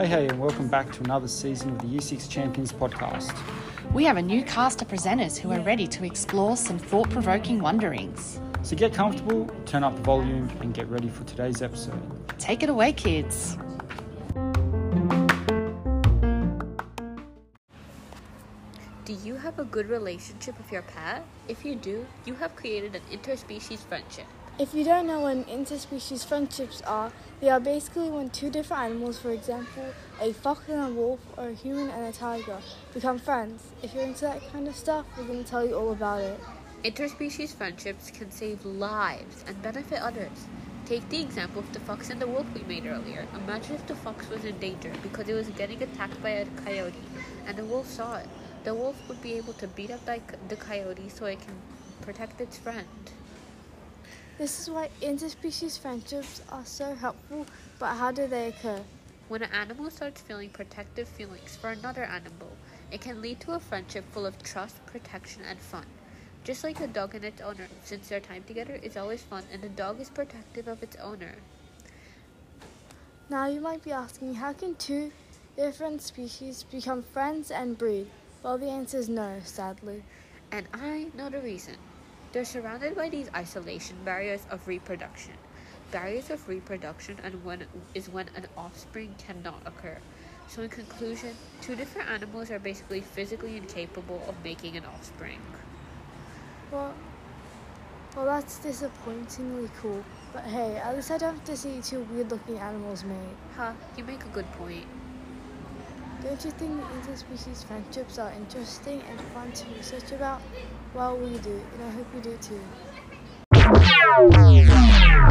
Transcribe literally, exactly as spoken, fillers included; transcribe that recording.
Hey, hey, and welcome back to another season of the Year six Champions podcast. We have a new cast of presenters who are ready to explore some thought-provoking wonderings. So get comfortable, turn up the volume, and get ready for today's episode. Take it away, kids. Do you have a good relationship with your pet? If you do, you have created an interspecies friendship. If you don't know what interspecies friendships are, they are basically when two different animals, for example, a fox and a wolf or a human and a tiger, become friends. If you're into that kind of stuff, we're going to tell you all about it. Interspecies friendships can save lives and benefit others. Take the example of the fox and the wolf we made earlier. Imagine if the fox was in danger because it was getting attacked by a coyote and the wolf saw it. The wolf would be able to beat up the coyote so it can protect its friend. This is why interspecies friendships are so helpful, but how do they occur? When an animal starts feeling protective feelings for another animal, it can lead to a friendship full of trust, protection, and fun. Just like a dog and its owner, since their time together is always fun and the dog is protective of its owner. Now you might be asking, how can two different species become friends and breed? Well, the answer is no, sadly. And I know the reason. They're surrounded by these isolation barriers of reproduction. Barriers of reproduction and when is when an offspring cannot occur. So in conclusion, two different animals are basically physically incapable of making an offspring. Well, well, that's disappointingly cool. But hey, at least I don't have to see two weird-looking animals mate. Huh, you make a good point. Don't you think interspecies friendships are interesting and fun to research about? Well, we do, and I hope you do too.